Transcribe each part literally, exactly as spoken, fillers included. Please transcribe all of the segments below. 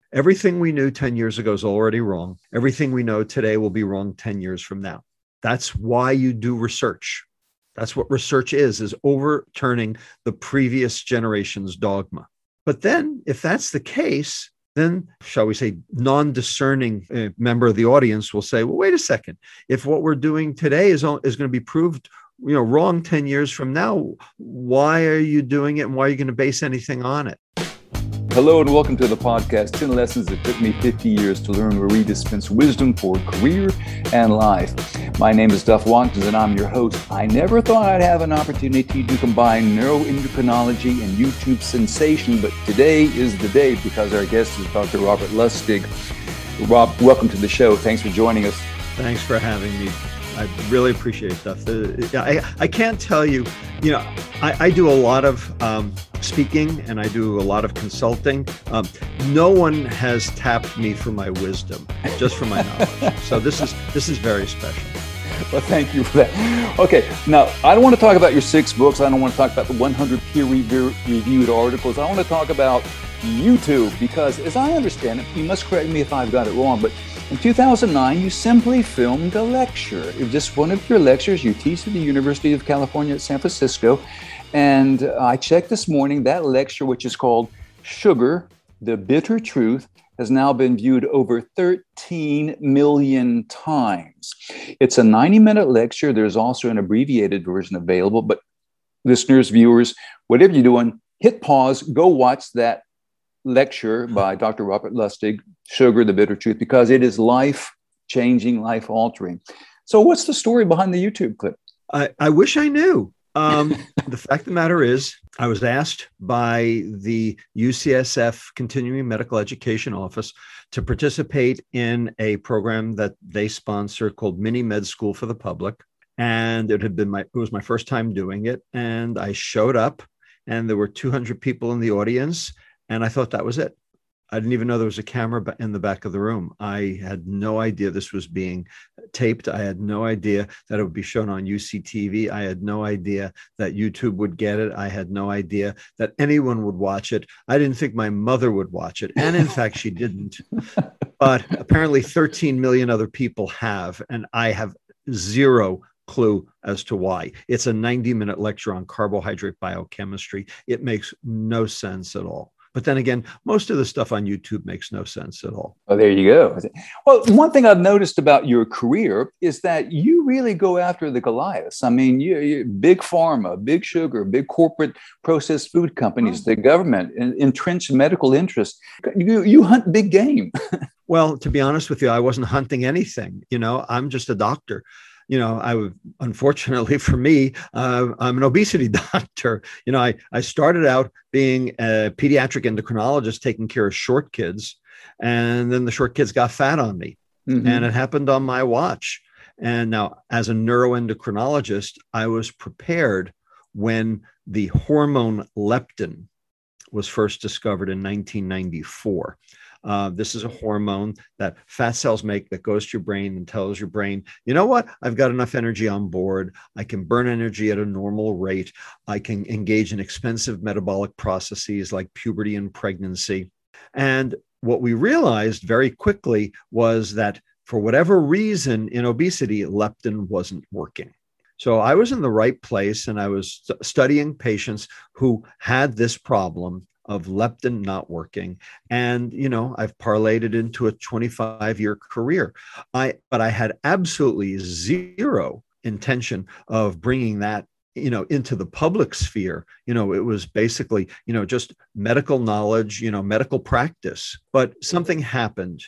Everything we knew ten years ago is already wrong. Everything we know today will be wrong ten years from now. That's why you do research. That's what research is, is overturning the previous generation's dogma. But then if that's the case, then, shall we say, non-discerning uh, member of the audience will say, well, wait a second. If what we're doing today is, is going to be proved you know, wrong ten years from now, why are you doing it and why are you going to base anything on it? Hello and welcome to the podcast, ten Lessons That Took Me fifty Years to Learn, where we dispense wisdom for career and life. My name is Duff Watkins and I'm your host. I never thought I'd have an opportunity to combine neuroendocrinology and YouTube sensation, but today is the day because our guest is Doctor Robert Lustig. Rob, welcome to the show. Thanks for joining us. Thanks for having me. I really appreciate stuff. I, I can't tell you, you know, I, I do a lot of um, speaking and I do a lot of consulting. Um, no one has tapped me for my wisdom, just for my knowledge. So this is this is very special. Well, thank you for that. Okay, now I don't want to talk about your six books. I don't want to talk about the one hundred peer-reviewed articles. I want to talk about YouTube because, as I understand it, you must correct me if I've got it wrong, but in two thousand nine, you simply filmed a lecture. It was just one of your lectures you teach at the University of California at San Francisco. And I checked this morning, that lecture, which is called Sugar, the Bitter Truth, has now been viewed over thirteen million times. It's a ninety minute lecture. There's also an abbreviated version available, but listeners, viewers, whatever you're doing, hit pause, go watch that lecture by Doctor Robert Lustig, Sugar, the Bitter Truth, because it is life-changing, life-altering. So what's the story behind the YouTube clip? I, I wish I knew. Um, the fact of the matter is, I was asked by the U C S F Continuing Medical Education Office to participate in a program that they sponsor called Mini Med School for the Public. And it had been my, it was my first time doing it. And I showed up and there were two hundred people in the audience. And I thought that was it. I didn't even know there was a camera in the back of the room. I had no idea this was being taped. I had no idea that it would be shown on U C T V. I had no idea that YouTube would get it. I had no idea that anyone would watch it. I didn't think my mother would watch it. And in fact, she didn't. But apparently thirteen million other people have, and I have zero clue as to why. It's a ninety minute lecture on carbohydrate biochemistry. It makes no sense at all. But then again, most of the stuff on YouTube makes no sense at all. Oh, there you go. Well, one thing I've noticed about your career is that you really go after the Goliaths. I mean, you, you big pharma, big sugar, big corporate processed food companies, the government, entrenched medical interests. You, you hunt big game. Well, to be honest with you, I wasn't hunting anything. You know, I'm just a doctor. You know, I would, unfortunately for me, uh, I'm an obesity doctor. You know, I, I started out being a pediatric endocrinologist taking care of short kids. And then the short kids got fat on me. Mm-hmm. And it happened on my watch. And now as a neuroendocrinologist, I was prepared when the hormone leptin was first discovered in nineteen ninety-four. Uh, this is a hormone that fat cells make that goes to your brain and tells your brain, you know what, I've got enough energy on board. I can burn energy at a normal rate. I can engage in expensive metabolic processes like puberty and pregnancy. And what we realized very quickly was that for whatever reason in obesity, leptin wasn't working. So I was in the right place and I was st- studying patients who had this problem of leptin not working. And, you know, I've parlayed it into a twenty-five year career. I, but I had absolutely zero intention of bringing that, you know, into the public sphere. You know, it was basically, you know, just medical knowledge, you know, medical practice. But something happened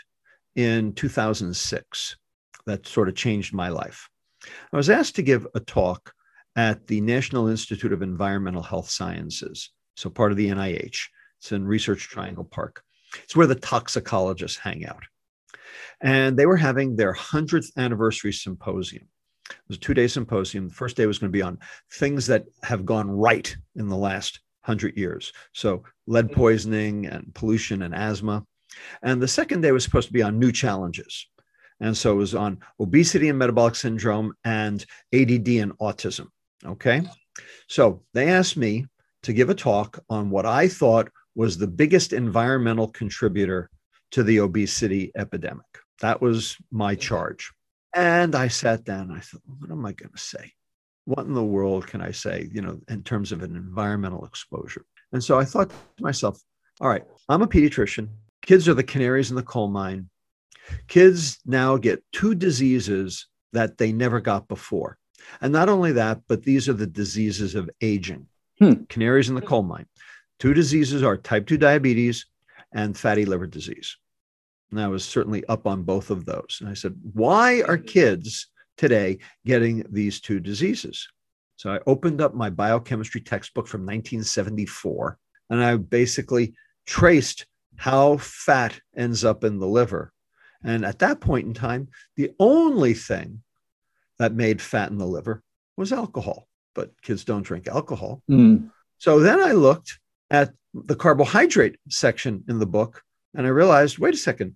in two thousand six that sort of changed my life. I was asked to give a talk at the National Institute of Environmental Health Sciences. So part of the N I H. It's in Research Triangle Park. It's where the toxicologists hang out. And they were having their hundredth anniversary symposium. It was a two-day symposium. The first day was going to be on things that have gone right in the last hundred years. So lead poisoning and pollution and asthma. And the second day was supposed to be on new challenges. And so it was on obesity and metabolic syndrome and A D D and autism. Okay. So they asked me to give a talk on what I thought was the biggest environmental contributor to the obesity epidemic. That was my charge. And I sat down and I thought, what am I going to say? What in the world can I say, you know, in terms of an environmental exposure? And so I thought to myself, all right, I'm a pediatrician. Kids are the canaries in the coal mine. Kids now get two diseases that they never got before. And not only that, but these are the diseases of aging. Hmm. Canaries in the coal mine. Two diseases are type two diabetes and fatty liver disease. And I was certainly up on both of those. And I said, why are kids today getting these two diseases? So I opened up my biochemistry textbook from nineteen seventy-four, and I basically traced how fat ends up in the liver. And at that point in time, the only thing that made fat in the liver was alcohol, but kids don't drink alcohol. Mm. So then I looked at the carbohydrate section in the book, and I realized, wait a second,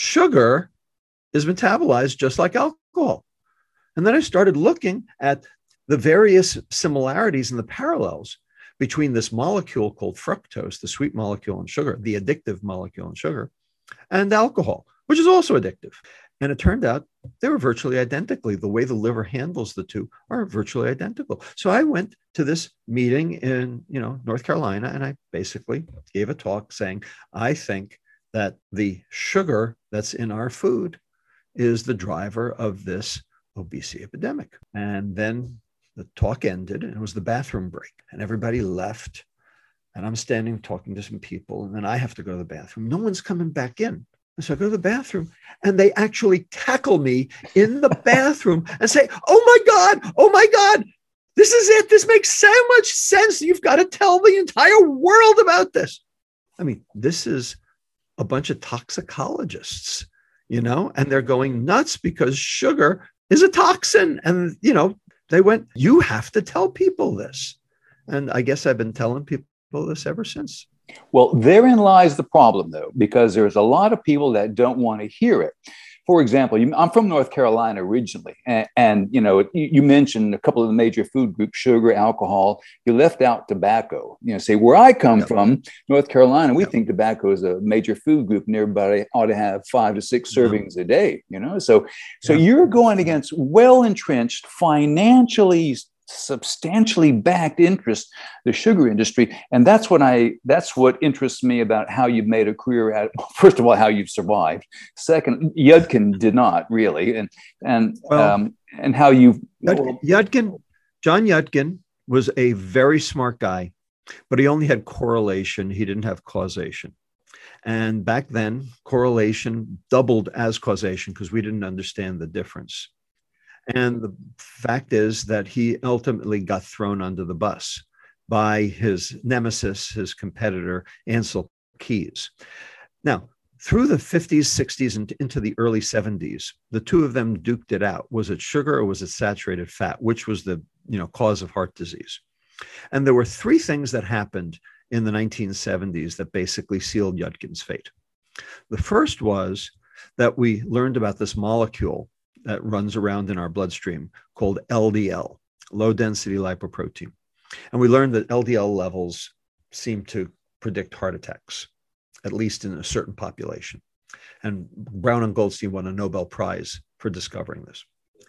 sugar is metabolized just like alcohol. And then I started looking at the various similarities and the parallels between this molecule called fructose, the sweet molecule in sugar, the addictive molecule in sugar, and alcohol, which is also addictive. And it turned out they were virtually identically. The way the liver handles the two are virtually identical. So I went to this meeting in, you know, North Carolina, and I basically gave a talk saying, I think that the sugar that's in our food is the driver of this obesity epidemic. And then the talk ended, and it was the bathroom break, and everybody left. And I'm standing talking to some people, and then I have to go to the bathroom. No one's coming back in. And so I go to the bathroom, and they actually tackle me in the bathroom and say, oh my God, oh my God, this is it. This makes so much sense. You've got to tell the entire world about this. I mean, this is a bunch of toxicologists, you know, and they're going nuts because sugar is a toxin. And, you know, they went, you have to tell people this. And I guess I've been telling people this ever since. Well, therein lies the problem, though, because there's a lot of people that don't want to hear it. For example, you, I'm from North Carolina originally, and, and you know, you, you mentioned a couple of the major food groups: sugar, alcohol. You left out tobacco. You know, say where I come yep. from, North Carolina, we yep. think tobacco is a major food group, and everybody ought to have five to six servings yep. a day. You know, so so yep. you're going against well-entrenched, financially substantially backed interest, the sugar industry. And that's what I, that's what interests me about how you've made a career at, first of all, how you've survived. Second, Yudkin did not really. And, and, well, um, and how you've. Yudkin, Yudkin, John Yudkin was a very smart guy, but he only had correlation. He didn't have causation. And back then, correlation doubled as causation because we didn't understand the difference. And the fact is that he ultimately got thrown under the bus by his nemesis, his competitor, Ancel Keys. Now, through the fifties, sixties, and into the early seventies, the two of them duked it out. Was it sugar or was it saturated fat? Which was the, you know, cause of heart disease? And there were three things that happened in the nineteen seventies that basically sealed Yudkin's fate. The first was that we learned about this molecule that runs around in our bloodstream called L D L, low density lipoprotein. And we learned that L D L levels seem to predict heart attacks, at least in a certain population. And Brown and Goldstein won a Nobel Prize for discovering this.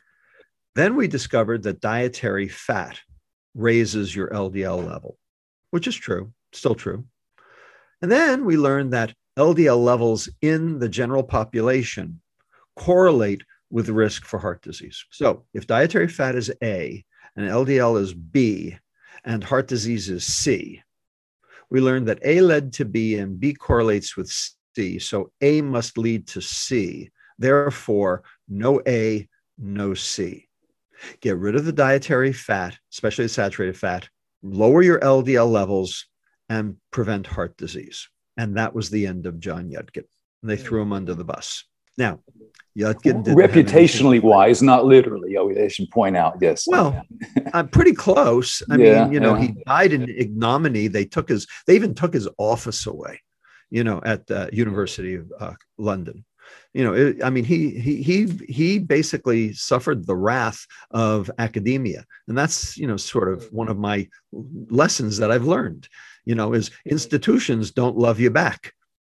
Then we discovered that dietary fat raises your L D L level, which is true, still true. And then we learned that L D L levels in the general population correlate with risk for heart disease. So if dietary fat is A and L D L is B and heart disease is C, we learned that A led to B and B correlates with C. So A must lead to C. Therefore, no A, no C. Get rid of the dietary fat, especially the saturated fat, lower your L D L levels and prevent heart disease. And that was the end of John Yudkin. And they threw him under the bus. Now, Yudkin didn't reputationally wise, not literally. Oh, I should point out, yes. Well, I'm pretty close. I yeah, mean, you know, yeah. he died in ignominy. They took his, they even took his office away, you know, at the University of uh, London. You know, it, I mean, he he he he basically suffered the wrath of academia, and that's, you know, sort of one of my lessons that I've learned. You know, is institutions don't love you back.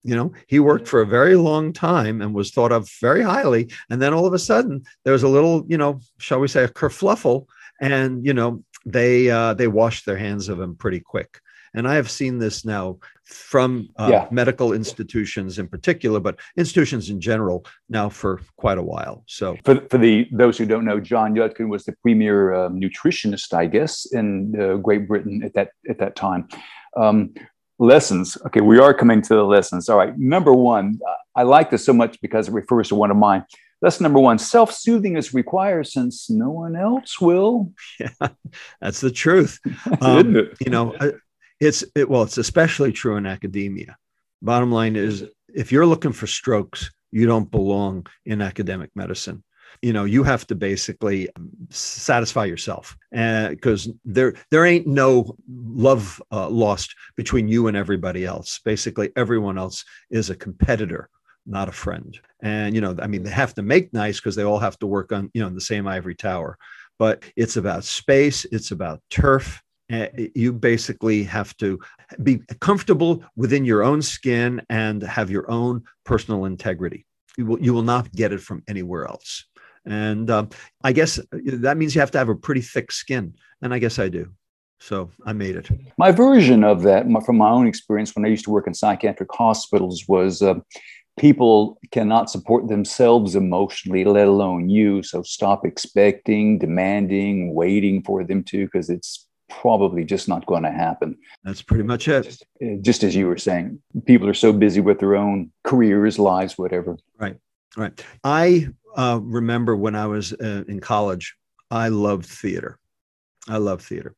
You know, he worked for a very long time and was thought of very highly. And then all of a sudden, there was a little, you know, shall we say, a kerfluffle, and you know, they uh, they washed their hands of him pretty quick. And I have seen this now from uh, yeah. medical institutions in particular, but institutions in general now for quite a while. So, for, for the those who don't know, John Yudkin was the premier uh, nutritionist, I guess, in uh, Great Britain at that at that time. Um, lessons. Okay, we are coming to the lessons. All right. Number one, I like this so much because it refers to one of mine. Lesson number one: self-soothing is required since no one else will. Yeah, that's the truth. Um, Isn't it? You know. I, It's it, well, it's especially true in academia. Bottom line is, if you're looking for strokes, you don't belong in academic medicine. You know, you have to basically satisfy yourself, because uh, there there ain't no love uh, lost between you and everybody else. Basically, everyone else is a competitor, not a friend. And you know, I mean, they have to make nice because they all have to work on, you know, the same ivory tower. But it's about space. It's about turf. Uh, you basically have to be comfortable within your own skin and have your own personal integrity. You will, you will not get it from anywhere else. And um, I guess that means you have to have a pretty thick skin. And I guess I do. So I made it. My version of that, my, from my own experience when I used to work in psychiatric hospitals, was uh, people cannot support themselves emotionally, let alone you. So stop expecting, demanding, waiting for them to, because it's probably just not going to happen. That's pretty much it. Just, just as you were saying, people are so busy with their own careers, lives, whatever. Right, right. I uh, remember when I was uh, in college, I loved theater. I loved theater.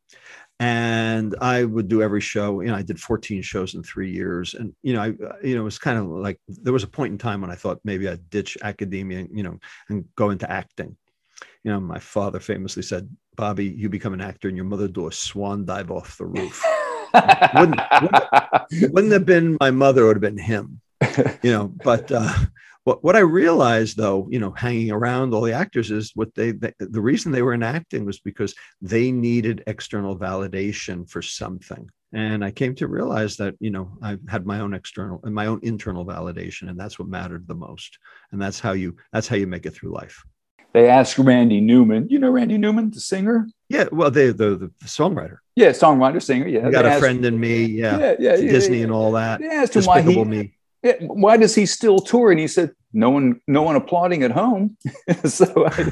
And I would do every show. You know, I did fourteen shows in three years. And, you know, I, you know, it was kind of like, there was a point in time when I thought maybe I'd ditch academia, you know, and go into acting. You know, my father famously said, Bobby, you become an actor and your mother do a swan dive off the roof. wouldn't, wouldn't, wouldn't have been my mother, it would have been him, you know. But uh, what, what I realized, though, you know, hanging around all the actors is what they, they, the reason they were in acting was because they needed external validation for something. And I came to realize that, you know, I had my own external and my own internal validation, and that's what mattered the most. And that's how you, that's how you make it through life. They asked Randy Newman. You know Randy Newman, the singer? Yeah, well, they, the, the the songwriter. Yeah, songwriter, singer. Yeah, you got they a asked, friend in me. Yeah, yeah, yeah, yeah Disney yeah, and all that. They asked him why he, me. Yeah, why does he still tour? And he said, "No one, no one applauding at home." so,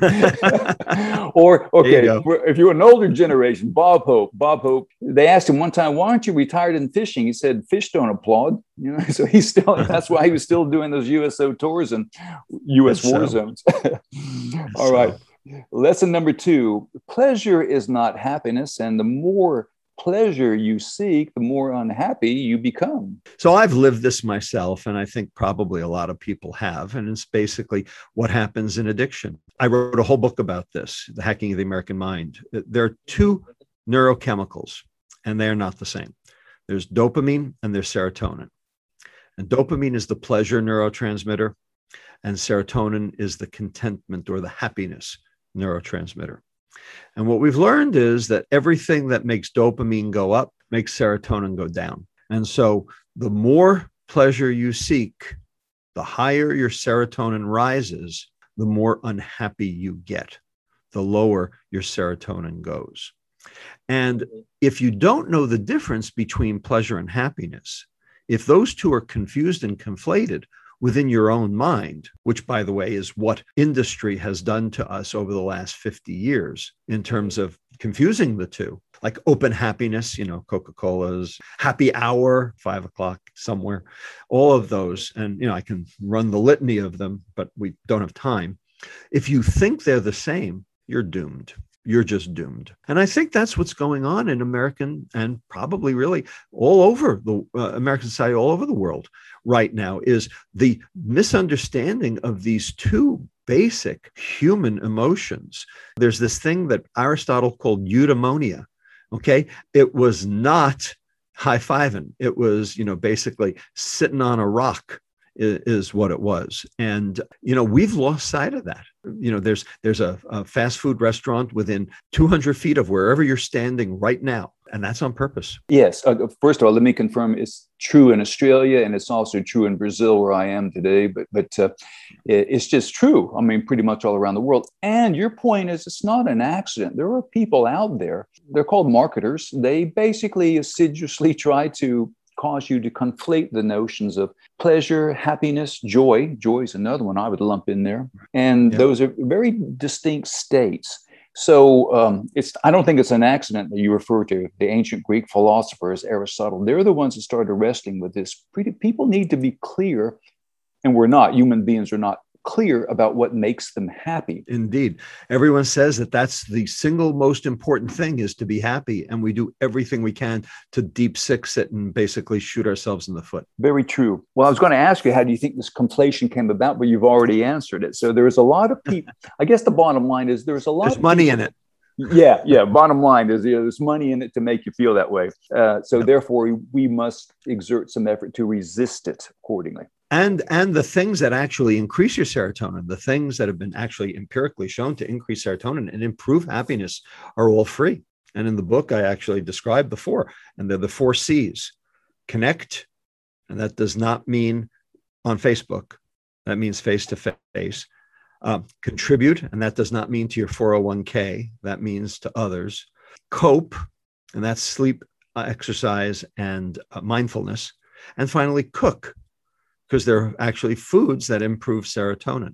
I, or okay, you if you're an older generation, Bob Hope. Bob Hope. They asked him one time, "Why aren't you retired in fishing?" He said, "Fish don't applaud." You know, so he's still. That's why he was still doing those U S O tours and U S war so. zones. all so. right. Lesson number two, pleasure is not happiness. And the more pleasure you seek, the more unhappy you become. So I've lived this myself, and I think probably a lot of people have. And it's basically what happens in addiction. I wrote a whole book about this, The Hacking of the American Mind. There are two neurochemicals, and they are not the same. There's dopamine and there's serotonin. And dopamine is the pleasure neurotransmitter, and serotonin is the contentment or the happiness neurotransmitter. And what we've learned is that everything that makes dopamine go up makes serotonin go down. And so the more pleasure you seek, the higher your serotonin rises, the more unhappy you get, the lower your serotonin goes. And if you don't know the difference between pleasure and happiness, if those two are confused and conflated within your own mind, which, by the way, is what industry has done to us over the last fifty years in terms of confusing the two, like open happiness, you know, Coca-Cola's happy hour, five o'clock somewhere, all of those. And, you know, I can run the litany of them, but we don't have time. If you think they're the same, you're doomed. You're just doomed. And I think that's what's going on in American and probably really all over the uh, American society, all over the world right now, is the misunderstanding of these two basic human emotions. There's this thing that Aristotle called eudaimonia. Okay. It was not high-fiving. It was, you know, basically sitting on a rock is, is what it was. And, you know, we've lost sight of that. You know, there's there's a, a fast food restaurant within two hundred feet of wherever you're standing right now. And that's on purpose. Yes. Uh, first of all, let me confirm it's true in Australia, and it's also true in Brazil, where I am today. But but uh, it, it's just true. I mean, pretty much all around the world. And your point is, it's not an accident. There are people out there. They're called marketers. They basically assiduously try to cause you to conflate the notions of pleasure, happiness, joy. Joy is another one I would lump in there. And yeah. Those are very distinct states. So um, it's I don't think it's an accident that you refer to the ancient Greek philosophers, Aristotle. They're the ones that started wrestling with this. People need to be clear, and we're not. Human beings are not clear about what makes them happy. Indeed. Everyone says that that's the single most important thing, is to be happy. And we do everything we can to deep six it and basically shoot ourselves in the foot. Very true. Well, I was going to ask you, how do you think this conflation came about? But you've already answered it. So there's a lot of people. I guess the bottom line is there's a lot there's of money people, in it. Yeah. Yeah. Bottom line is, you know, there's money in it to make you feel that way. Uh, so yep. Therefore, we must exert some effort to resist it accordingly. And and the things that actually increase your serotonin, the things that have been actually empirically shown to increase serotonin and improve happiness, are all free. And in the book, I actually described the four, and they're the four C's. Connect, and that does not mean on Facebook. That means face-to-face. Uh, contribute, and that does not mean to your four oh one k. That means to others. Cope, and that's sleep, uh, exercise, and uh, mindfulness. And finally, cook, because there are actually foods that improve serotonin.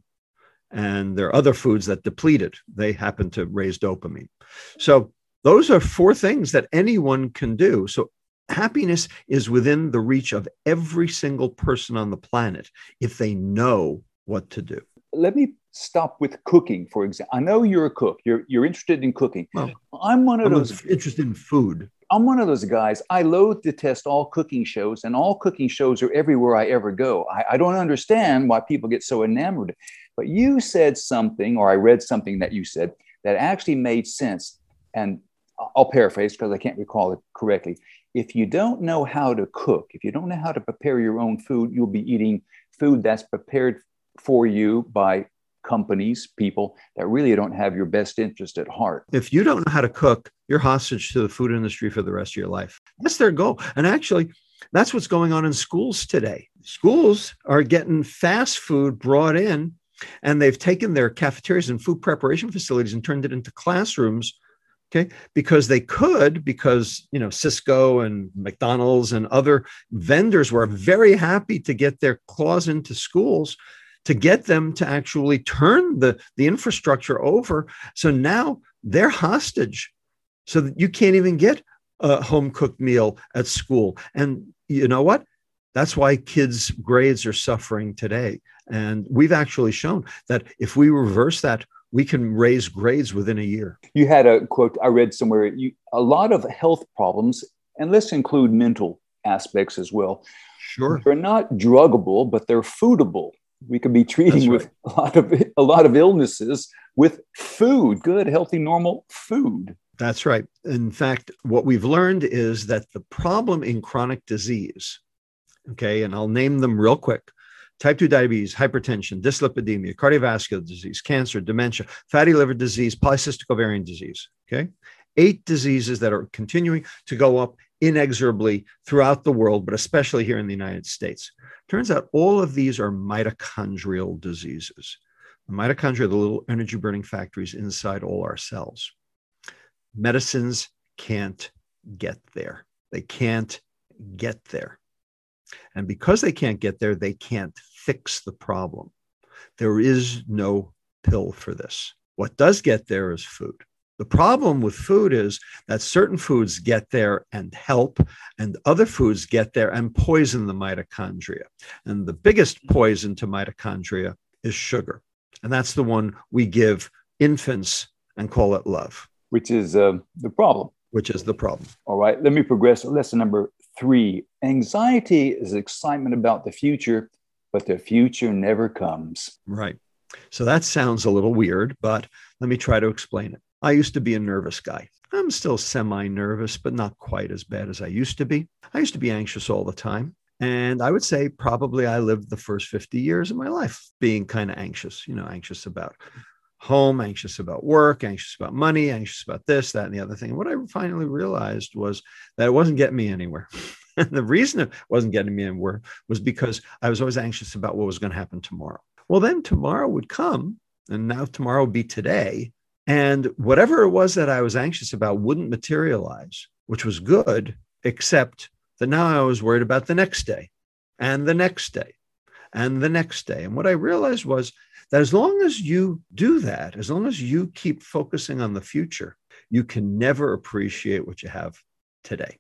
And there are other foods that deplete it. They happen to raise dopamine. So those are four things that anyone can do. So happiness is within the reach of every single person on the planet if they know what to do. Let me stop with cooking, for example. I know you're a cook. You're you're interested in cooking. Well, I'm one of I'm those interested in food. I'm one of those guys. I loathe to test all cooking shows, and all cooking shows are everywhere I ever go. I, I don't understand why people get so enamored. But you said something, or I read something that you said that actually made sense. And I'll paraphrase because I can't recall it correctly. If you don't know how to cook, if you don't know how to prepare your own food, you'll be eating food that's prepared for you by companies, people that really don't have your best interest at heart. If you don't know how to cook, you're hostage to the food industry for the rest of your life. That's their goal. And actually, that's what's going on in schools today. Schools are getting fast food brought in, and they've taken their cafeterias and food preparation facilities and turned it into classrooms. Okay, because they could, because, you know, Cisco and McDonald's and other vendors were very happy to get their claws into schools to get them to actually turn the, the infrastructure over. So now they're hostage, so that you can't even get a home cooked meal at school. And you know what? That's why kids' grades are suffering today. And we've actually shown that if we reverse that, we can raise grades within a year. You had a quote I read somewhere, you, a lot of health problems, and let's include mental aspects as well. Sure. They're not druggable, but they're foodable. We could be treating That's with right. a lot of a lot of illnesses with food, good, healthy, normal food. That's right. In fact, what we've learned is that the problem in chronic disease, okay, and I'll name them real quick: type two diabetes, hypertension, dyslipidemia, cardiovascular disease, cancer, dementia, fatty liver disease, polycystic ovarian disease. Okay, eight diseases that are continuing to go up inexorably throughout the world, but especially here in the United States. Turns out all of these are mitochondrial diseases. The mitochondria are the little energy burning factories inside all our cells. Medicines can't get there. They can't get there. And because they can't get there, they can't fix the problem. There is no pill for this. What does get there is food. The problem with food is that certain foods get there and help, and other foods get there and poison the mitochondria. And the biggest poison to mitochondria is sugar. And that's the one we give infants and call it love. Which is uh, the problem. Which is the problem. All right, let me progress. Lesson number three. Anxiety is excitement about the future, but the future never comes. Right. So that sounds a little weird, but let me try to explain it. I used to be a nervous guy. I'm still semi-nervous, but not quite as bad as I used to be. I used to be anxious all the time. And I would say probably I lived the first fifty years of my life being kind of anxious, you know, anxious about home, anxious about work, anxious about money, anxious about this, that, and the other thing. And what I finally realized was that it wasn't getting me anywhere. And the reason it wasn't getting me anywhere was because I was always anxious about what was going to happen tomorrow. Well, then tomorrow would come, and now tomorrow would be today. And whatever it was that I was anxious about wouldn't materialize, which was good, except that now I was worried about the next day and the next day and the next day. And what I realized was that as long as you do that, as long as you keep focusing on the future, you can never appreciate what you have today.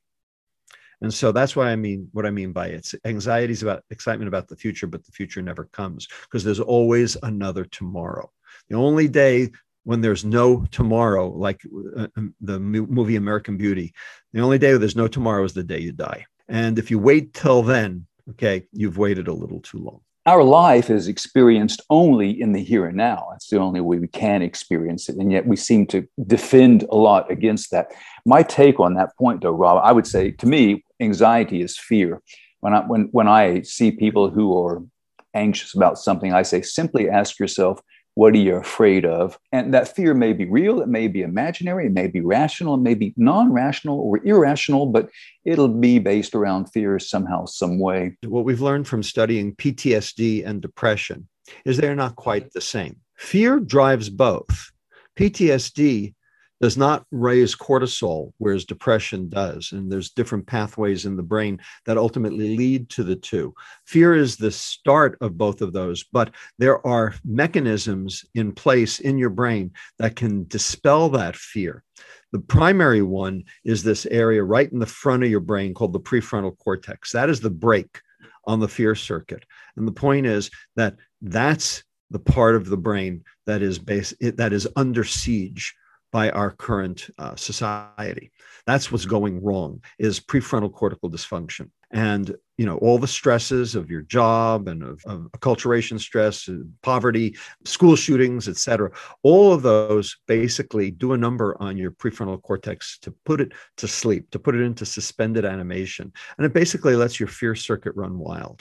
And so that's why I mean, what I mean by it's anxiety is about excitement about the future, but the future never comes because there's always another tomorrow. The only day when there's no tomorrow, like uh, the movie American Beauty, the only day there's no tomorrow is the day you die. And if you wait till then, okay, you've waited a little too long. Our life is experienced only in the here and now. It's the only way we can experience it. And yet we seem to defend a lot against that. My take on that point, though, Rob, I would say to me, anxiety is fear. When I, when, when I see people who are anxious about something, I say, simply ask yourself, what are you afraid of? And that fear may be real, it may be imaginary, it may be rational, it may be non-rational or irrational, but it'll be based around fear somehow, some way. What we've learned from studying P T S D and depression is they're not quite the same. Fear drives both. P T S D does not raise cortisol, whereas depression does. And there's different pathways in the brain that ultimately lead to the two. Fear is the start of both of those, but there are mechanisms in place in your brain that can dispel that fear. The primary one is this area right in the front of your brain called the prefrontal cortex. That is the brake on the fear circuit. And the point is that that's the part of the brain that is base, that is under siege by our current uh, society. That's what's going wrong, is prefrontal cortical dysfunction. And, you know, all the stresses of your job and of, of acculturation stress, poverty, school shootings, et cetera, all of those basically do a number on your prefrontal cortex to put it to sleep, to put it into suspended animation. And it basically lets your fear circuit run wild.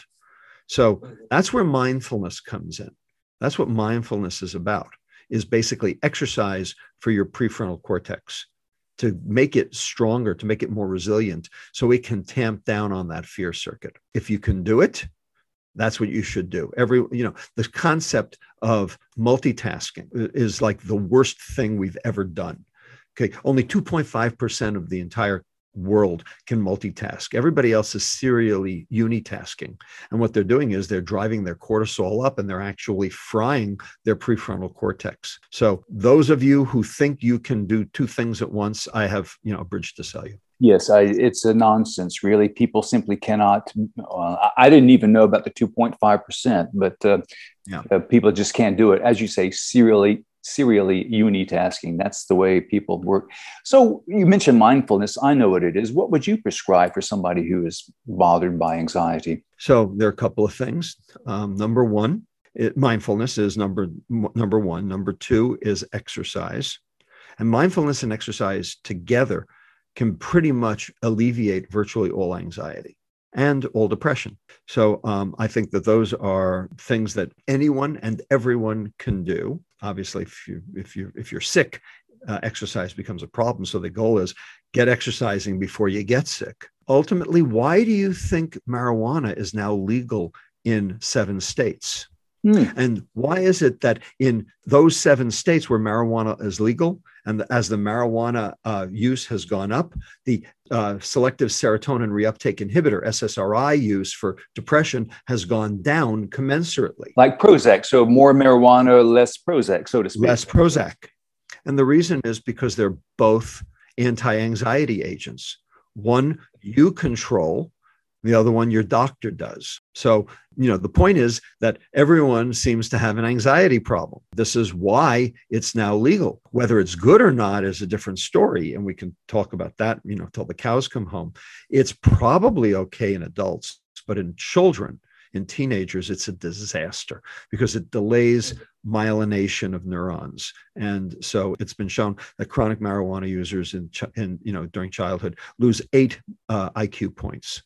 So that's where mindfulness comes in. That's what mindfulness is about, is basically exercise for your prefrontal cortex to make it stronger, to make it more resilient, so it can tamp down on that fear circuit. If you can do it, that's what you should do. Every, you know, the concept of multitasking is like the worst thing we've ever done. Okay, only two point five percent of the entire world can multitask. Everybody else is serially unitasking. And what they're doing is they're driving their cortisol up and they're actually frying their prefrontal cortex. So those of you who think you can do two things at once, I have, you know, a bridge to sell you. Yes, I, it's a nonsense, really. People simply cannot. Uh, I didn't even know about the two point five percent, but uh, yeah. uh, people just can't do it. As you say, serially serially unitasking. That's the way people work. So you mentioned mindfulness. I know what it is. What would you prescribe for somebody who is bothered by anxiety? So there are a couple of things. Um, number one, it, mindfulness is number, number one. Number two is exercise. And mindfulness and exercise together can pretty much alleviate virtually all anxiety and all depression. So um, I think that those are things that anyone and everyone can do. Obviously, if you if you if you're sick, uh, exercise becomes a problem. So the goal is get exercising before you get sick. Ultimately, why do you think marijuana is now legal in seven states? Hmm. And why is it that in those seven states where marijuana is legal, and the, as the marijuana uh, use has gone up, the uh, selective serotonin reuptake inhibitor, S S R I, use for depression has gone down commensurately? Like Prozac. So more marijuana, less Prozac, so to speak. Less Prozac. And the reason is because they're both anti-anxiety agents. One you control, the other one your doctor does. So, you know, the point is that everyone seems to have an anxiety problem. This is why it's now legal. Whether it's good or not is a different story. And we can talk about that, you know, till the cows come home. It's probably okay in adults, but in children, in teenagers, it's a disaster because it delays myelination of neurons. And so it's been shown that chronic marijuana users in, in you know, during childhood lose eight uh, I Q points.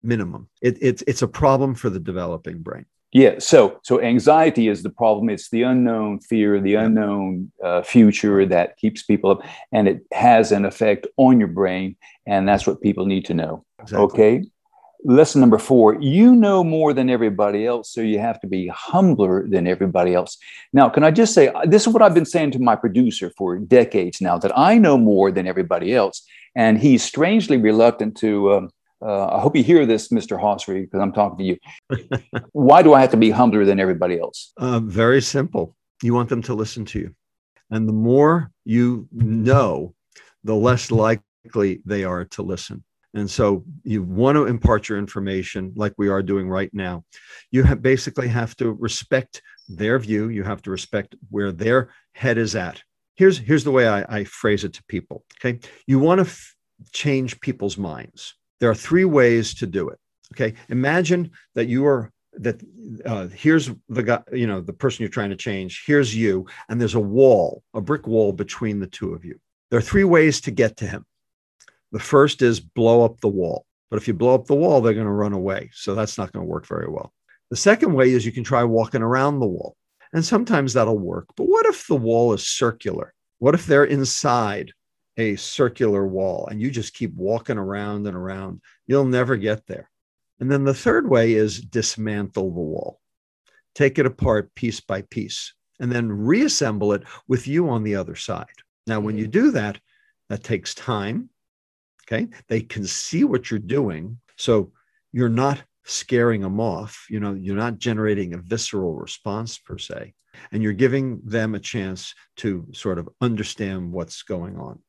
minimum. It, it's it's a problem for the developing brain. Yeah. So, so anxiety is the problem. It's the unknown fear, the unknown uh, future that keeps people up, and it has an effect on your brain. And that's what people need to know. Exactly. Okay. Lesson number four, you know more than everybody else, so you have to be humbler than everybody else. Now, can I just say, this is what I've been saying to my producer for decades now, that I know more than everybody else. And he's strangely reluctant to, um, uh, I hope you hear this, Mister Hosry, because I'm talking to you. Why do I have to be humbler than everybody else? Uh, very simple. You want them to listen to you. And the more you know, the less likely they are to listen. And so you want to impart your information like we are doing right now. You have basically have to respect their view. You have to respect where their head is at. Here's, here's the way I, I phrase it to people. Okay. You want to f- change people's minds. There are three ways to do it. Okay. Imagine that you are, that uh, here's the guy, you know, the person you're trying to change. Here's you. And there's a wall, a brick wall between the two of you. There are three ways to get to him. The first is blow up the wall. But if you blow up the wall, they're going to run away. So that's not going to work very well. The second way is you can try walking around the wall. And sometimes that'll work. But what if the wall is circular? What if they're inside a circular wall and you just keep walking around and around? You'll never get there. And then the third way is dismantle the wall. Take it apart piece by piece and then reassemble it with you on the other side. Now, when you do that, that takes time. Okay. They can see what you're doing. So you're not scaring them off. You know, you're not generating a visceral response per se, and you're giving them a chance to sort of understand what's going on.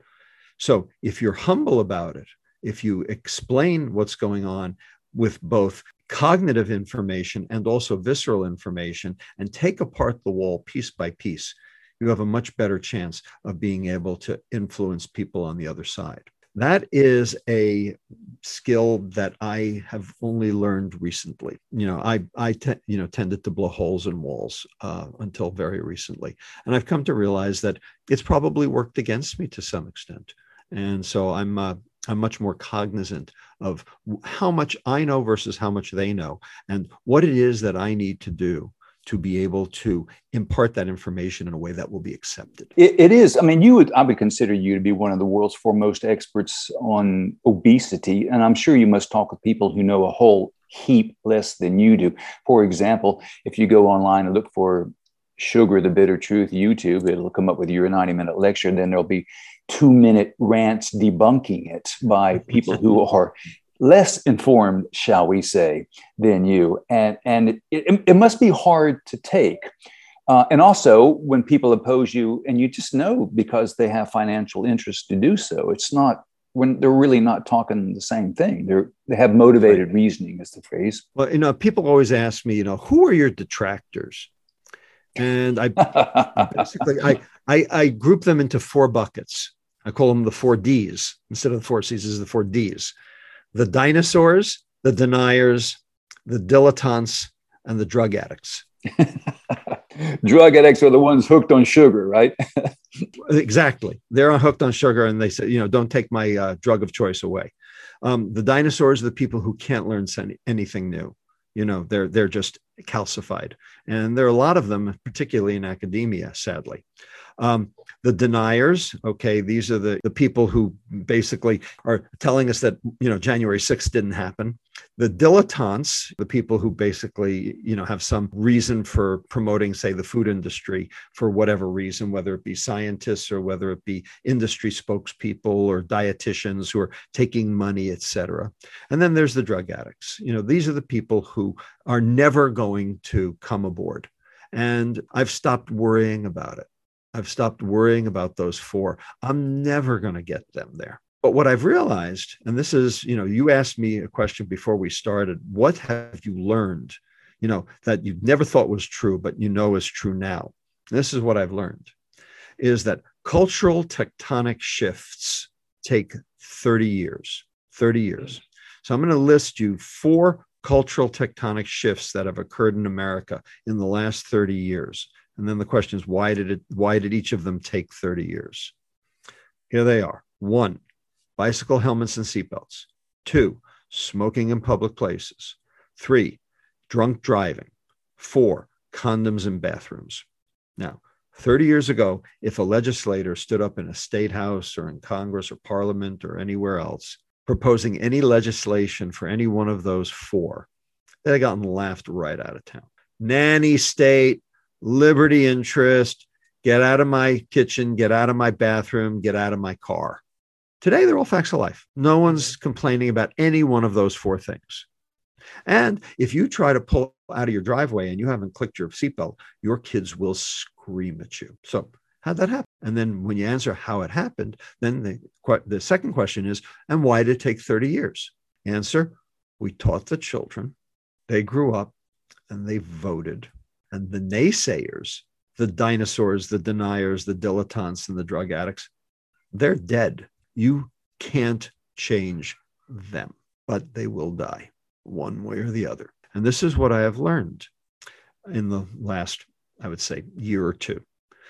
So if you're humble about it, if you explain what's going on with both cognitive information and also visceral information and take apart the wall piece by piece, you have a much better chance of being able to influence people on the other side. That is a skill that I have only learned recently. You know, I, I te- you know, tended to blow holes in walls uh, until very recently. And I've come to realize that it's probably worked against me to some extent. And so I'm, uh, I'm much more cognizant of how much I know versus how much they know and what it is that I need to do to be able to impart that information in a way that will be accepted. It, it is. I mean, you would, I would consider you to be one of the world's foremost experts on obesity. And I'm sure you must talk with people who know a whole heap less than you do. For example, if you go online and look for Sugar, the Bitter Truth, YouTube, it'll come up with your ninety minute lecture. And then there'll be two minute rants debunking it by people who are less informed, shall we say, than you. And, and it, it, it must be hard to take. Uh, and also when people oppose you and you just know because they have financial interest to do so, it's not when they're really not talking the same thing. They're, they have motivated right. reasoning is the phrase. Well, you know, people always ask me, you know, who are your detractors? And I basically, I, I, I group them into four buckets. I call them the four Ds. Instead of the four C's, is the four Ds. The dinosaurs, the deniers, the dilettantes, and the drug addicts. Drug addicts are the ones hooked on sugar, right? Exactly. They're hooked on sugar and they say, you know, don't take my uh, drug of choice away. Um, the dinosaurs are the people who can't learn anything new. You know, they're, they're just calcified. And there are a lot of them, particularly in academia, sadly. Um, the deniers, okay, these are the, the people who basically are telling us that, you know, January sixth didn't happen. The dilettantes, the people who basically, you know, have some reason for promoting, say, the food industry for whatever reason, whether it be scientists or whether it be industry spokespeople or dietitians who are taking money, et cetera. And then there's the drug addicts. You know, these are the people who are never going to come aboard. And I've stopped worrying about it. I've stopped worrying about those four. I'm never going to get them there. But what I've realized, and this is, you know, you asked me a question before we started, what have you learned, you know, that you never thought was true, but you know is true now? And this is what I've learned, is that cultural tectonic shifts take thirty years, thirty years. So I'm going to list you four cultural tectonic shifts that have occurred in America in the last thirty years. And then the question is, why did it, why did each of them take thirty years? Here they are. One, bicycle helmets and seatbelts. Two, smoking in public places. Three, drunk driving. Four, condoms in bathrooms. Now, thirty years ago, if a legislator stood up in a state house or in Congress or Parliament or anywhere else proposing any legislation for any one of those four, they'd have gotten laughed right out of town. Nanny state, liberty interest, get out of my kitchen, get out of my bathroom, get out of my car. Today, they're all facts of life. No one's complaining about any one of those four things. And if you try to pull out of your driveway and you haven't clicked your seatbelt, your kids will scream at you. So how'd that happen? And then when you answer how it happened, then the, the second question is, and why did it take thirty years? Answer, we taught the children, they grew up, and they voted. And the naysayers, the dinosaurs, the deniers, the dilettantes, and the drug addicts, they're dead. You can't change them, but they will die one way or the other. And this is what I have learned in the last, I would say, year or two.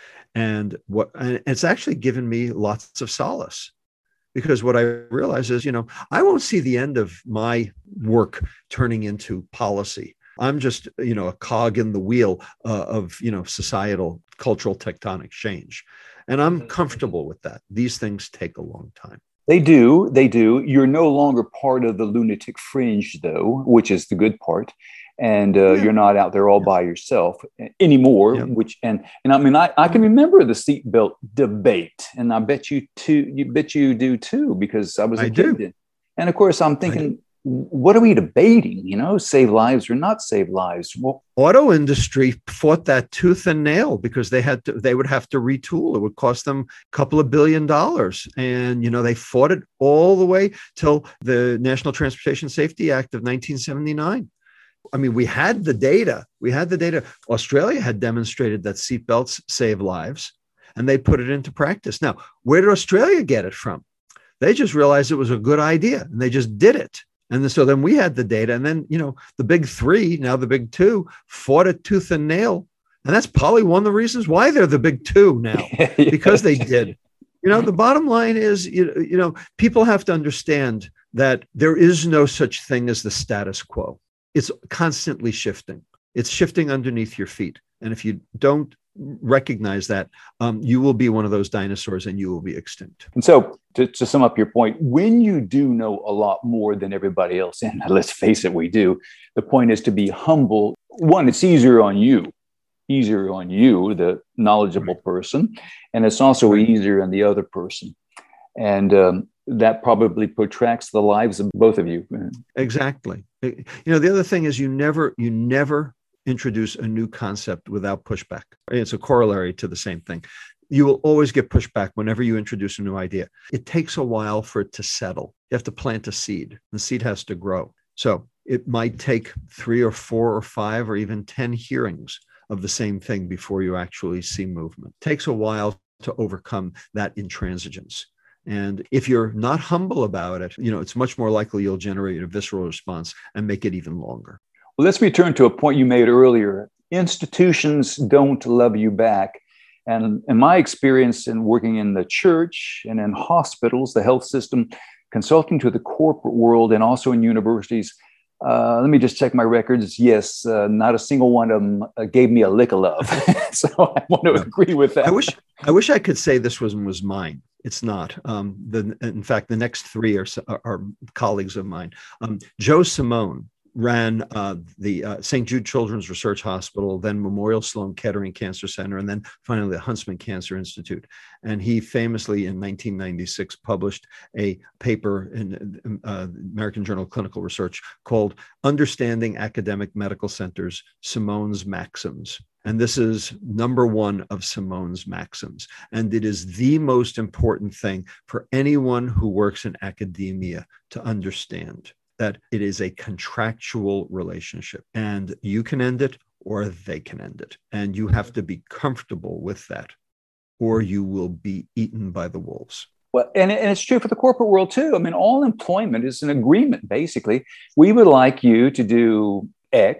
And what and it's actually given me lots of solace, because what I realize is, you know, I won't see the end of my work turning into policy. I'm just, you know, a cog in the wheel uh, of, you know, societal, cultural tectonic change. And I'm comfortable with that. These things take a long time. They do. They do. You're no longer part of the lunatic fringe, though, which is the good part. And uh, yeah. You're not out there all yeah. by yourself anymore. Yeah. Which and and I mean, I, I can remember the seatbelt debate, and I bet you too. You bet you do too, because I was a I kid do. then. And of course, I'm thinking, what are we debating? You know, save lives or not save lives? Well, auto industry fought that tooth and nail because they had to, they would have to retool. It would cost them a couple of billion dollars. And, you know, they fought it all the way till the National Transportation Safety Act of nineteen seventy-nine. I mean, we had the data. We had the data. Australia had demonstrated that seatbelts save lives, and they put it into practice. Now, where did Australia get it from? They just realized it was a good idea, and they just did it. And so then we had the data, and then, you know, the big three, now the big two, fought it tooth and nail. And that's probably one of the reasons why they're the big two now, because they did. You know, the bottom line is, you, you know, people have to understand that there is no such thing as the status quo. It's constantly shifting. It's shifting underneath your feet. And if you don't recognize that, um, you will be one of those dinosaurs and you will be extinct. And so to, to sum up your point, when you do know a lot more than everybody else, and let's face it, we do, the point is to be humble. One, it's easier on you, easier on you, the knowledgeable right. person, and it's also right. easier on the other person. And um, that probably protracts the lives of both of you. Exactly. You know, the other thing is you never, you never introduce a new concept without pushback. It's a corollary to the same thing. You will always get pushback whenever you introduce a new idea. It takes a while for it to settle. You have to plant a seed. The seed has to grow. So it might take three or four or five or even ten hearings of the same thing before you actually see movement. It takes a while to overcome that intransigence. And if you're not humble about it, you know, it's much more likely you'll generate a visceral response and make it even longer. Well, let's return to a point you made earlier. Institutions don't love you back. And in my experience in working in the church and in hospitals, the health system, consulting to the corporate world, and also in universities, uh, let me just check my records. Yes, uh, not a single one of them uh, gave me a lick of love. So I want to agree with that. I wish I wish I could say this one was mine. It's not. Um, the, in fact, the next three are, are, are colleagues of mine. Um, Joe Simone ran uh, the uh, Saint Jude Children's Research Hospital, then Memorial Sloan Kettering Cancer Center, and then finally the Huntsman Cancer Institute. And he famously, in nineteen ninety-six, published a paper in uh, American Journal of Clinical Research called Understanding Academic Medical Centers, Simone's Maxims. And this is number one of Simone's maxims. And it is the most important thing for anyone who works in academia to understand, that it is a contractual relationship and you can end it or they can end it. And you have to be comfortable with that or you will be eaten by the wolves. Well, and, and it's true for the corporate world too. I mean, all employment is an agreement, basically. We would like you to do X,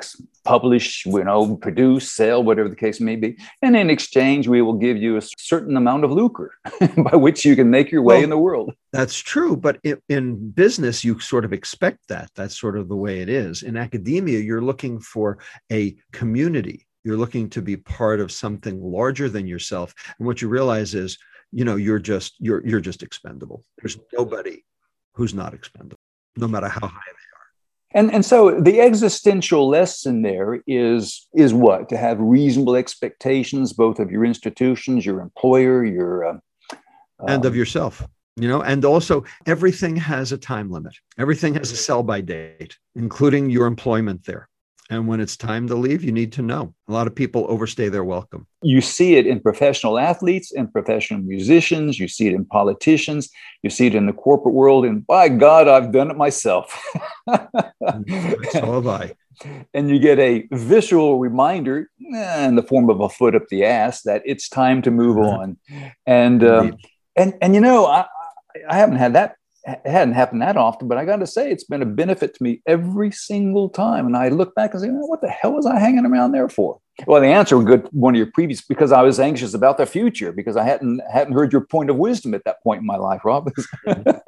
publish, you know, produce, sell, whatever the case may be. And in exchange, we will give you a certain amount of lucre by which you can make your way well, in the world. That's true. But in, in business, you sort of expect that. That's sort of the way it is. In academia, you're looking for a community. You're looking to be part of something larger than yourself. And what you realize is, you know, you're just, you're, you're just expendable. There's nobody who's not expendable, no matter how high they are. And, and so the existential lesson there is, is what? To have reasonable expectations, both of your institutions, your employer, your... Uh, and um, of yourself, you know, and also everything has a time limit. Everything has a sell by date, including your employment there. And when it's time to leave, you need to know. A lot of people overstay their welcome. You see it in professional athletes and professional musicians. You see it in politicians. You see it in the corporate world. And by God, I've done it myself. So have I. And you get a visual reminder eh, in the form of a foot up the ass that it's time to move mm-hmm. on. And, um, and, and, you know, I, I haven't had that. It hadn't happened that often, but I got to say, it's been a benefit to me every single time. And I look back and say, what the hell was I hanging around there for? Well, the answer was good. One of your previous, because I was anxious about the future, because I hadn't hadn't heard your point of wisdom at that point in my life, Rob. There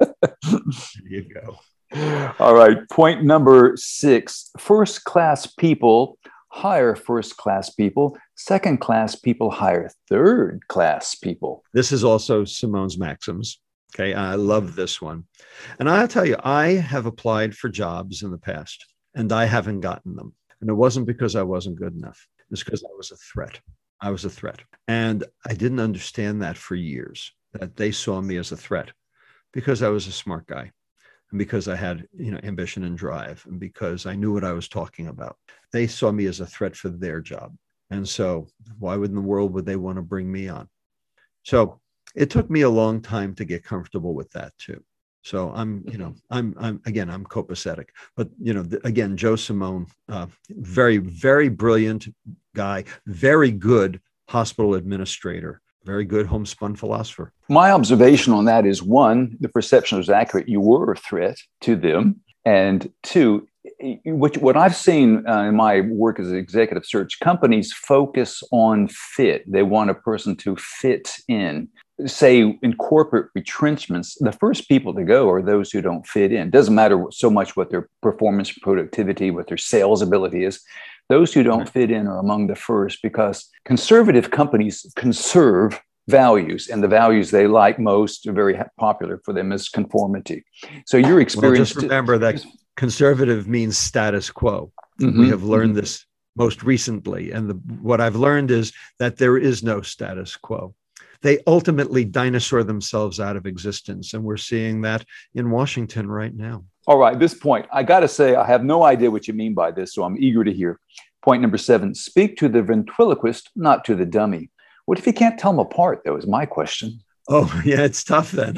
you go. All right. Point number six, first class people hire first class people. Second class people hire third class people. This is also Simone's Maxims. Okay, I love this one. And I'll tell you, I have applied for jobs in the past and I haven't gotten them. And it wasn't because I wasn't good enough. It's because I was a threat. I was a threat. And I didn't understand that for years, that they saw me as a threat because I was a smart guy and because I had, you know, ambition and drive and because I knew what I was talking about. They saw me as a threat for their job. And so why would in the world would they want to bring me on? So it took me a long time to get comfortable with that too. So I'm, you know, I'm, I'm again, I'm copacetic, but you know, th- again, Joe Simone, uh, very, very brilliant guy, very good hospital administrator, very good homespun philosopher. My observation on that is one, the perception was accurate. You were a threat to them. And two, What, what I've seen uh, in my work as an executive search, companies focus on fit. They want a person to fit in. Say in corporate retrenchments, the first people to go are those who don't fit in. Doesn't matter so much what their performance, productivity, what their sales ability is. Those who don't fit in are among the first because conservative companies conserve values, and the values they like most are very popular for them is conformity. So your experience. Well, just remember that conservative means status quo. Mm-hmm. We have learned mm-hmm. this most recently. And the, what I've learned is that there is no status quo. They ultimately dinosaur themselves out of existence. And we're seeing that in Washington right now. All right, this point, I got to say, I have no idea what you mean by this, so I'm eager to hear. Point number seven, speak to the ventriloquist, not to the dummy. What if you can't tell them apart? That was my question. Oh, yeah, it's tough then.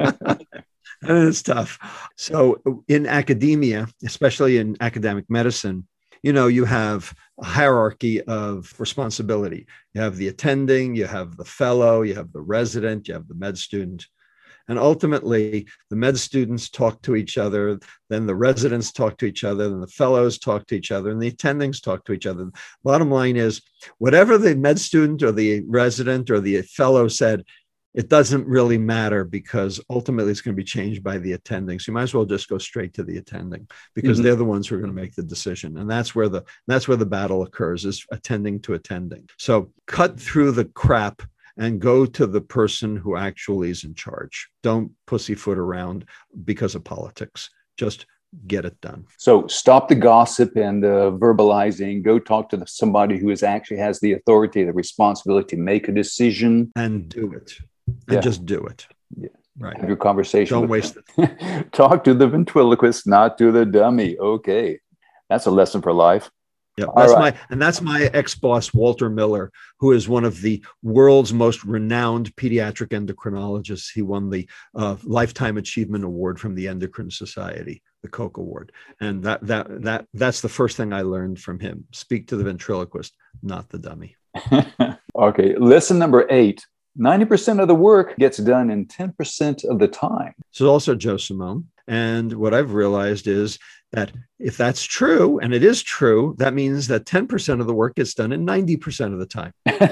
It's tough. So in academia, especially in academic medicine, you know, you have a hierarchy of responsibility. You have the attending, you have the fellow, you have the resident, you have the med student. And ultimately, the med students talk to each other, then the residents talk to each other, then the fellows talk to each other, and the attendings talk to each other. Bottom line is, whatever the med student or the resident or the fellow said, it doesn't really matter because ultimately it's going to be changed by the attending. So you might as well just go straight to the attending because mm-hmm. they're the ones who are going to make the decision. And that's where the that's where the battle occurs, is attending to attending. So cut through the crap and go to the person who actually is in charge. Don't pussyfoot around because of politics. Just get it done. So stop the gossip and uh, verbalizing. Go talk to the, somebody who is actually has the authority, the responsibility to make a decision. And do it. And yeah. just do it. Yeah. Right. Have your conversation. Don't waste them. it. Talk to the ventriloquist, not to the dummy. Okay. That's a lesson for life. Yeah, that's right. my and that's my ex-boss, Walter Miller, who is one of the world's most renowned pediatric endocrinologists. He won the uh, Lifetime Achievement Award from the Endocrine Society, the Koch Award. And that that that that's the first thing I learned from him. Speak to the ventriloquist, not the dummy. Okay. Lesson number eight. ninety percent of the work gets done in ten percent of the time. So also Joe Simone. And what I've realized is that if that's true, and it is true, that means that ten percent of the work gets done in ninety percent of the time.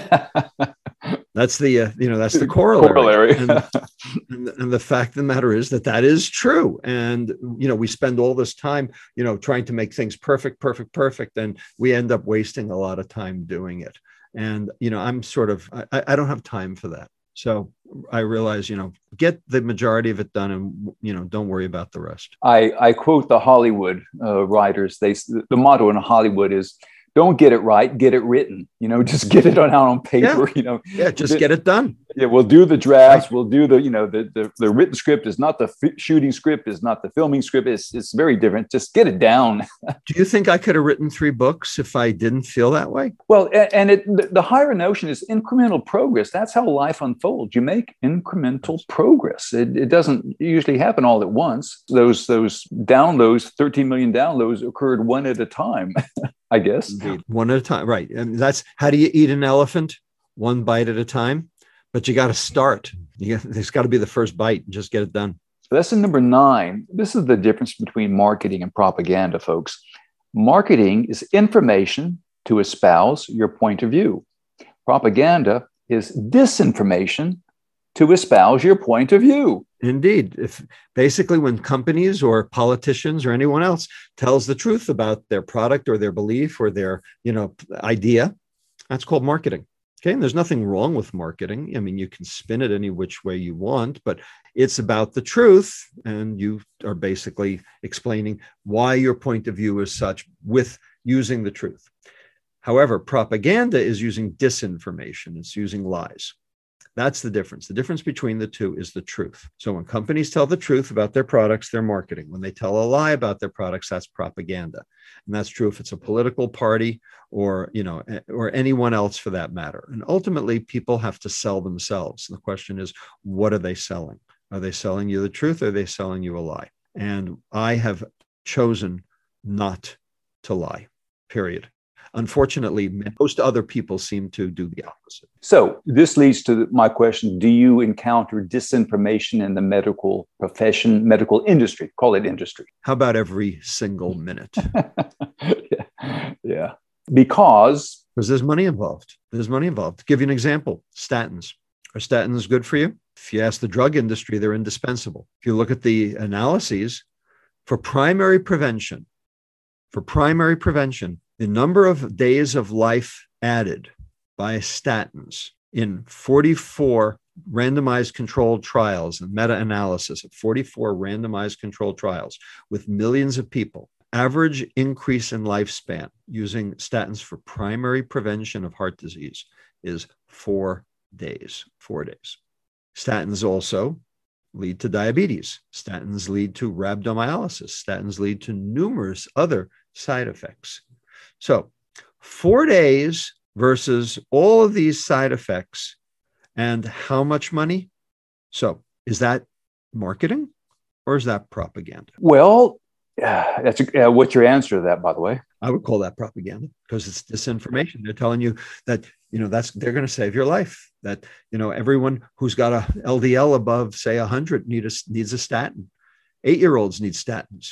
That's the, uh, you know, that's the corollary. Corollary. and, and, and the fact of the matter is that that is true. And, you know, we spend all this time, you know, trying to make things perfect, perfect, perfect. And we end up wasting a lot of time doing it. And, you know, I'm sort of, I, I don't have time for that. So I realize, you know, get the majority of it done and, you know, don't worry about the rest. I, I quote the Hollywood uh, writers. They, the motto in Hollywood is, don't get it right, get it written. You know, just get it on out on paper. Yeah. You know, yeah, just get it done. Yeah, we'll do the drafts. Right. We'll do the, you know, the the, the written script is not the f- shooting script, is not the filming script. It's it's very different. Just get it down. Do you think I could have written three books if I didn't feel that way? Well, and it the, the higher notion is incremental progress. That's how life unfolds. You make incremental progress. It, it doesn't usually happen all at once. Those those downloads, thirteen million downloads, occurred one at a time. I guess. Indeed. One at a time. Right. And that's how do you eat an elephant? One bite at a time. But you got to start. You, there's got to be the first bite and just get it done. Lesson number nine. This is the difference between marketing and propaganda, folks. Marketing is information to espouse your point of view. Propaganda is disinformation to espouse your point of view. Indeed. If basically when companies or politicians or anyone else tells the truth about their product or their belief or their, you know, idea, that's called marketing. Okay. And there's nothing wrong with marketing. I mean, you can spin it any which way you want, but it's about the truth. And you are basically explaining why your point of view is such with using the truth. However, propaganda is using disinformation. It's using lies. That's the difference. The difference between the two is the truth. So when companies tell the truth about their products, they're marketing. When they tell a lie about their products, that's propaganda. And that's true if it's a political party or, you know, or anyone else for that matter. And ultimately, people have to sell themselves. And the question is, what are they selling? Are they selling you the truth or are they selling you a lie? And I have chosen not to lie, period. Unfortunately, most other people seem to do the opposite. So this leads to my question. Do you encounter disinformation in the medical profession, medical industry? Call it industry. How about every single minute? yeah. yeah. Because? Because there's money involved. There's money involved. To give you an example, statins. Are statins good for you? If you ask the drug industry, they're indispensable. If you look at the analyses for primary prevention, for primary prevention, the number of days of life added by statins in forty-four randomized controlled trials and meta-analysis of forty-four randomized controlled trials with millions of people, average increase in lifespan using statins for primary prevention of heart disease is four days, four days. Statins also lead to diabetes. Statins lead to rhabdomyolysis. Statins lead to numerous other side effects. So four days versus all of these side effects and how much money? So is that marketing or is that propaganda? Well, uh, that's uh, what's your answer to that, by the way? I would call that propaganda because it's disinformation. They're telling you that, you know, that's, they're going to save your life. That, you know, everyone who's got a L D L above, say, one hundred need a, needs a statin. Eight-year-olds need statins.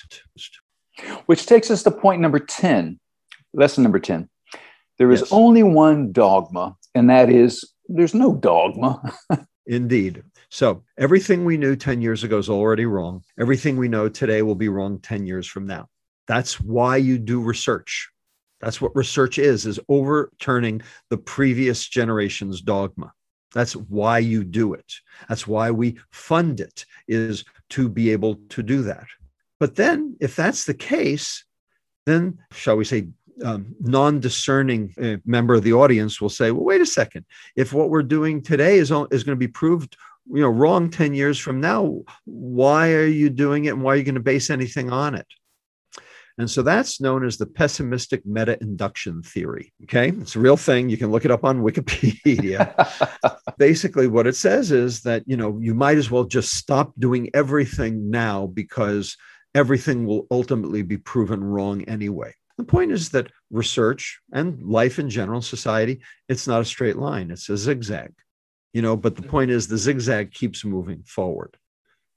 Which takes us to point number ten. Lesson number ten. There is yes. only one dogma, and that is there's no dogma. Indeed. So everything we knew ten years ago is already wrong. Everything we know today will be wrong ten years from now. That's why you do research. That's what research is, is overturning the previous generation's dogma. That's why you do it. That's why we fund it, is to be able to do that. But then if that's the case, then shall we say, Um, non-discerning uh, member of the audience will say, well, wait a second. If what we're doing today is, is going to be proved, you know, wrong ten years from now, why are you doing it? And why are you going to base anything on it? And so that's known as the pessimistic meta-induction theory. Okay. It's a real thing. You can look it up on Wikipedia. Basically what it says is that, you know, you might as well just stop doing everything now because everything will ultimately be proven wrong anyway. The point is that research and life in general, society, it's not a straight line. It's a zigzag, you know, but the point is the zigzag keeps moving forward.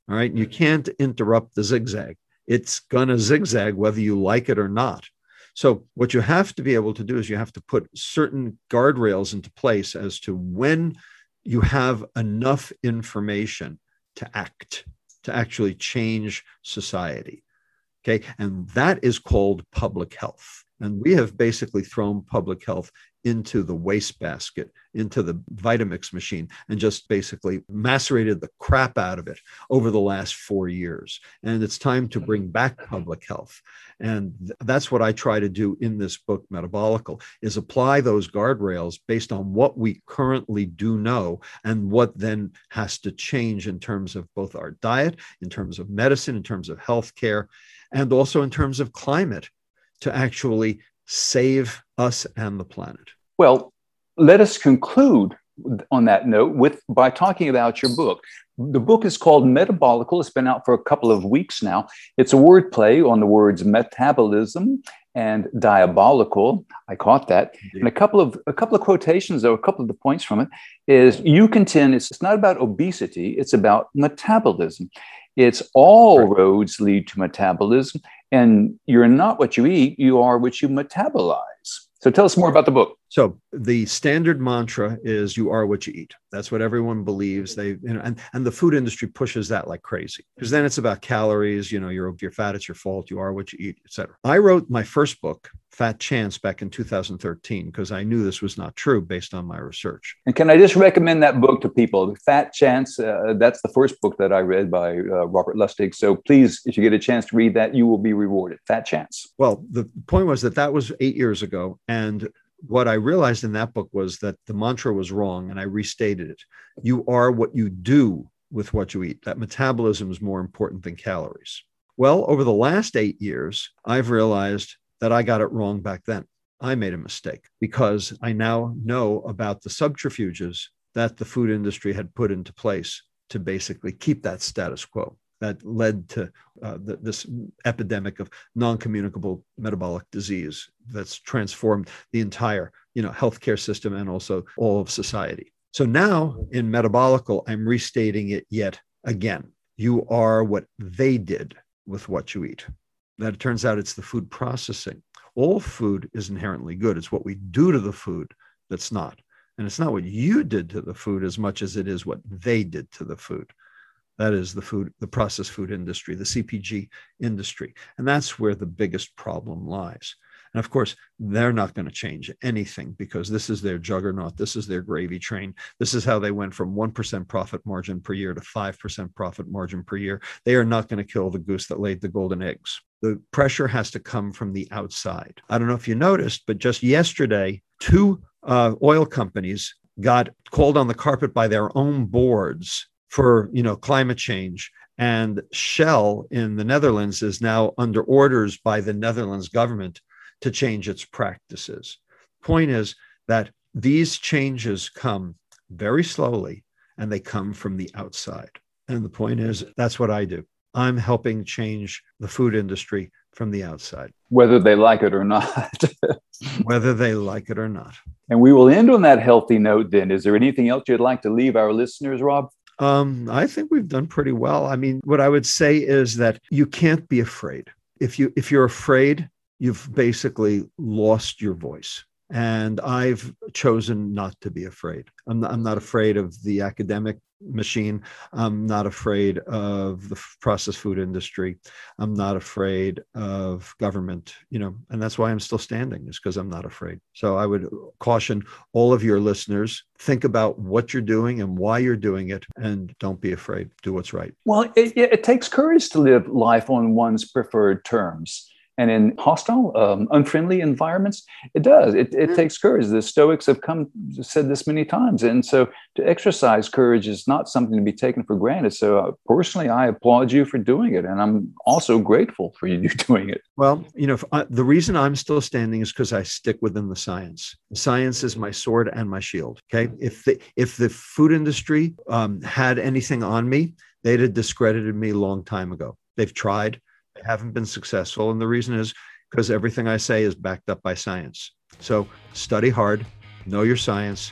All right. You can't interrupt the zigzag. It's going to zigzag whether you like it or not. So what you have to be able to do is you have to put certain guardrails into place as to when you have enough information to act, to actually change society. Okay. And that is called public health. And we have basically thrown public health into the wastebasket, into the Vitamix machine, and just basically macerated the crap out of it over the last four years. And it's time to bring back public health. And th- that's what I try to do in this book, Metabolical, is apply those guardrails based on what we currently do know and what then has to change in terms of both our diet, in terms of medicine, in terms of healthcare, and also in terms of climate to actually save us and the planet. Well, let us conclude on that note with by talking about your book. The book is called Metabolical. It's been out for a couple of weeks now. It's a wordplay on the words metabolism and diabolical. I caught that. Indeed. And a couple of a couple of quotations, or a couple of the points from it, is you contend it's, it's not about obesity, it's about metabolism. It's all right. Roads lead to metabolism, and you're not what you eat, you are what you metabolize. So tell us more about the book. So the standard mantra is you are what you eat. That's what everyone believes. They, you know, and, and the food industry pushes that like crazy, because then it's about calories, you know, you're, you're fat, it's your fault, you are what you eat, et cetera. I wrote my first book, Fat Chance, back in two thousand thirteen, because I knew this was not true based on my research. And can I just recommend that book to people? Fat Chance, uh, that's the first book that I read by uh, Robert Lustig. So please, if you get a chance to read that, you will be rewarded. Fat Chance. Well, the point was that that was eight years ago. And what I realized in that book was that the mantra was wrong, and I restated it. You are what you do with what you eat. That metabolism is more important than calories. Well, over the last eight years, I've realized that I got it wrong back then. I made a mistake because I now know about the subterfuges that the food industry had put into place to basically keep that status quo. That led to uh, the, this epidemic of non-communicable metabolic disease that's transformed the entire, you know, healthcare system and also all of society. So now in Metabolical, I'm restating it yet again. You are what they did with what you eat. That it turns out it's the food processing. All food is inherently good. It's what we do to the food that's not. And it's not what you did to the food as much as it is what they did to the food. That is the food, the processed food industry, the C P G industry. And that's where the biggest problem lies. And of course, they're not going to change anything because this is their juggernaut. This is their gravy train. This is how they went from one percent profit margin per year to five percent profit margin per year. They are not going to kill the goose that laid the golden eggs. The pressure has to come from the outside. I don't know if you noticed, but just yesterday, two uh, oil companies got called on the carpet by their own boards for, you know, climate change. And Shell in the Netherlands is now under orders by the Netherlands government to change its practices. Point is that these changes come very slowly and they come from the outside. And the point is, that's what I do. I'm helping change the food industry from the outside. Whether they like it or not. Whether they like it or not. And we will end on that healthy note then. Is there anything else you'd like to leave our listeners, Rob? Um, I think we've done pretty well. I mean, what I would say is that you can't be afraid. If you if you're afraid, you've basically lost your voice. And I've chosen not to be afraid. I'm not, I'm not afraid of the academic machine. I'm not afraid of the processed food industry. I'm not afraid of government, you know, and that's why I'm still standing, is because I'm not afraid. So I would caution all of your listeners, think about what you're doing and why you're doing it, and don't be afraid. Do what's right. Well, it, it takes courage to live life on one's preferred terms. And in hostile, um, unfriendly environments, it does. It, it yeah. takes courage. The Stoics have come said this many times. And so to exercise courage is not something to be taken for granted. So uh, personally, I applaud you for doing it. And I'm also grateful for you doing it. Well, you know, if I, the reason I'm still standing is because I stick within the science. Science is my sword and my shield. Okay. If the, if the food industry um, had anything on me, they'd have discredited me a long time ago. They've tried. Haven't been successful. And the reason is because everything I say is backed up by science. So study hard, know your science,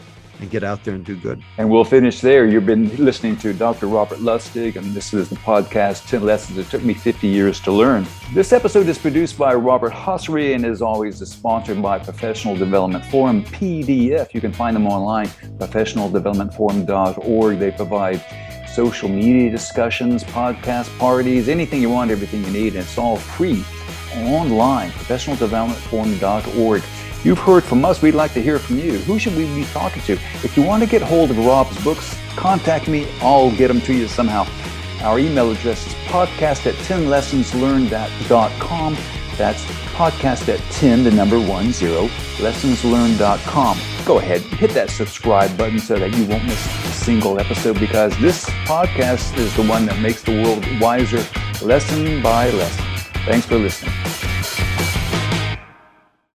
and get out there and do good. And we'll finish there. You've been listening to Doctor Robert Lustig, and this is the podcast, ten Lessons It Took Me fifty Years to Learn. This episode is produced by Robert Hossery and, as always, is sponsored by Professional Development Forum, P D F. You can find them online, professional development forum dot org. They provide social media discussions, podcast parties, anything you want, everything you need, and it's all free online, professional development forum dot org. You've heard from us. We'd like to hear from you. Who should we be talking to? If you want to get hold of Rob's books, contact me. I'll get them to you somehow. Our email address is podcast at ten lessons learned dot com. That's podcast at ten, the number one, zero, lessons learned dot com. Go ahead, hit that subscribe button so that you won't miss a single episode, because this podcast is the one that makes the world wiser, lesson by lesson. Thanks for listening.